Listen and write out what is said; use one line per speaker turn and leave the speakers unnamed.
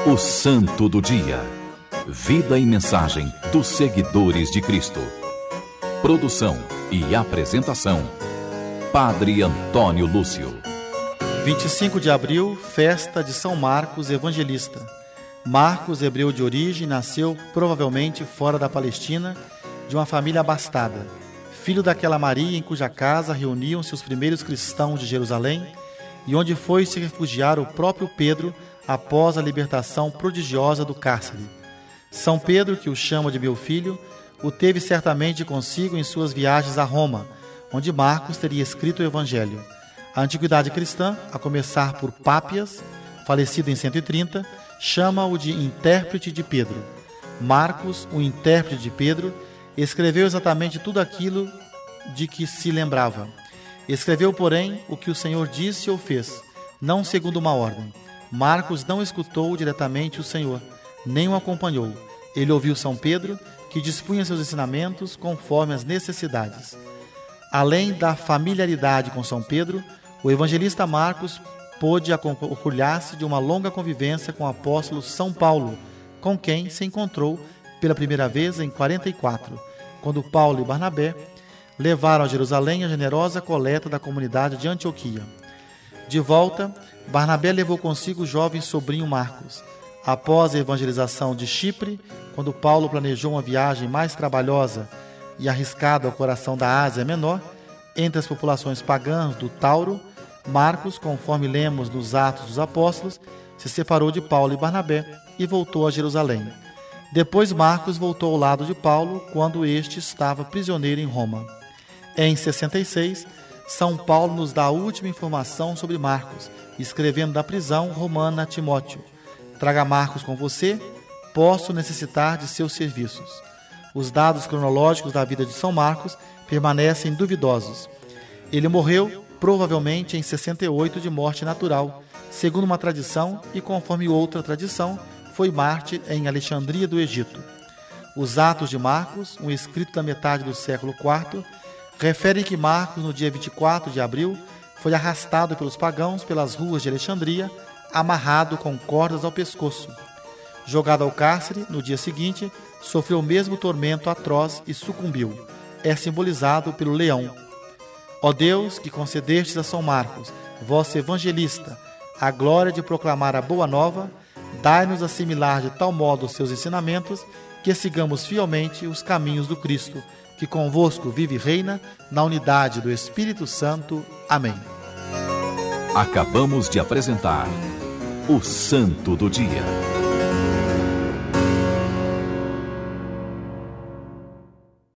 O Santo do Dia. Vida e mensagem dos seguidores de Cristo. Produção e apresentação: Padre Antônio Lúcio.
25 de abril, festa de São Marcos Evangelista. Marcos, hebreu de origem, nasceu provavelmente fora da Palestina, de uma família abastada. Filho daquela Maria em cuja casa reuniam-se os primeiros cristãos de Jerusalém e onde foi se refugiar o próprio Pedro após a libertação prodigiosa do cárcere. São Pedro, que o chama de meu filho, o teve certamente consigo em suas viagens a Roma, onde Marcos teria escrito o Evangelho. A antiguidade cristã, a começar por Pápias, falecido em 130, chama-o de intérprete de Pedro. Marcos, o intérprete de Pedro, escreveu exatamente tudo aquilo de que se lembrava. Escreveu, porém, o que o Senhor disse ou fez, não segundo uma ordem. Marcos não escutou diretamente o Senhor, nem o acompanhou. Ele ouviu São Pedro, que dispunha seus ensinamentos conforme as necessidades. Além da familiaridade com São Pedro, o evangelista Marcos pôde orgulhar-se de uma longa convivência com o apóstolo São Paulo, com quem se encontrou pela primeira vez em 44, quando Paulo e Barnabé levaram a Jerusalém a generosa coleta da comunidade de Antioquia. De volta, Barnabé levou consigo o jovem sobrinho Marcos. Após a evangelização de Chipre, quando Paulo planejou uma viagem mais trabalhosa e arriscada ao coração da Ásia Menor, entre as populações pagãs do Tauro, Marcos, conforme lemos nos Atos dos Apóstolos, se separou de Paulo e Barnabé e voltou a Jerusalém. Depois Marcos voltou ao lado de Paulo quando este estava prisioneiro em Roma. Em 66, São Paulo nos dá a última informação sobre Marcos, escrevendo da prisão romana a Timóteo: traga Marcos com você, posso necessitar de seus serviços. Os dados cronológicos da vida de São Marcos permanecem duvidosos. Ele morreu, provavelmente em 68, de morte natural, segundo uma tradição, e conforme outra tradição, foi mártir em Alexandria do Egito. Os Atos de Marcos, um escrito da metade do século IV, referem que Marcos, no dia 24 de abril, foi arrastado pelos pagãos pelas ruas de Alexandria, amarrado com cordas ao pescoço. Jogado ao cárcere, no dia seguinte, sofreu o mesmo tormento atroz e sucumbiu. É simbolizado pelo leão. Ó Deus, que concedestes a São Marcos, vosso evangelista, a glória de proclamar a boa nova, dai-nos assimilar de tal modo os seus ensinamentos, que sigamos fielmente os caminhos do Cristo, que convosco vive e reina, na unidade do Espírito Santo. Amém.
Acabamos de apresentar o Santo do Dia.